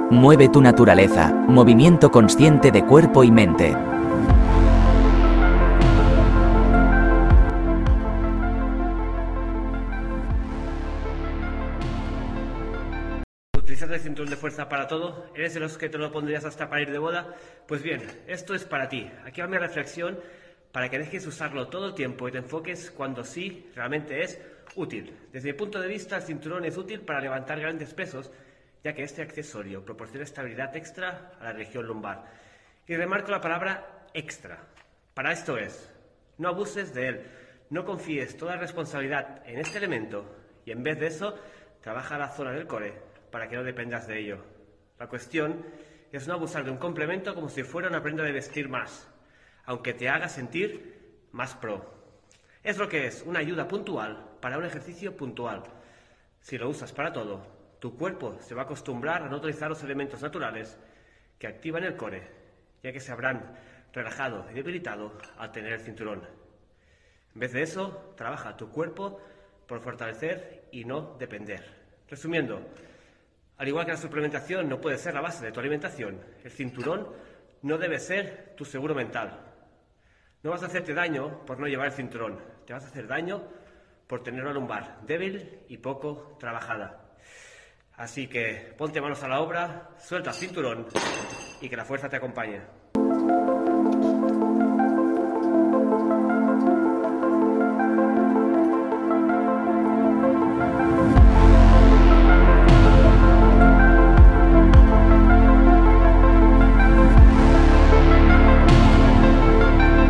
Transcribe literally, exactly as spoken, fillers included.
Mueve tu naturaleza, movimiento consciente de cuerpo y mente. ¿Utilizas el cinturón de fuerza para todo? ¿Eres de los que te lo pondrías hasta para ir de boda? Pues bien, esto es para ti. Aquí va mi reflexión para que dejes de usarlo todo el tiempo y te enfoques cuando sí realmente es útil. Desde mi punto de vista, el cinturón es útil para levantar grandes pesos, ya que este accesorio proporciona estabilidad extra a la región lumbar. Y remarco la palabra extra. Para esto es, no abuses de él, no confíes toda la responsabilidad en este elemento y en vez de eso, trabaja la zona del core para que no dependas de ello. La cuestión es no abusar de un complemento como si fuera una prenda de vestir más, aunque te haga sentir más pro. Es lo que es, una ayuda puntual para un ejercicio puntual. Si lo usas para todo, tu cuerpo se va a acostumbrar a no utilizar los elementos naturales que activan el core, ya que se habrán relajado y debilitado al tener el cinturón. En vez de eso, trabaja tu cuerpo por fortalecer y no depender. Resumiendo, al igual que la suplementación no puede ser la base de tu alimentación, el cinturón no debe ser tu seguro mental. No vas a hacerte daño por no llevar el cinturón, te vas a hacer daño por tener una lumbar débil y poco trabajada. Así que ponte manos a la obra, suelta el cinturón y que la fuerza te acompañe.